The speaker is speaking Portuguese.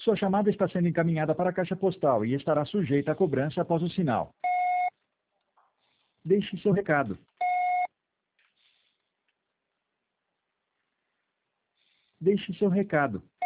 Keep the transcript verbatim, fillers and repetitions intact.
Sua chamada está sendo encaminhada para a caixa postal e estará sujeita a cobrança após o sinal. Deixe seu recado. Deixe seu recado.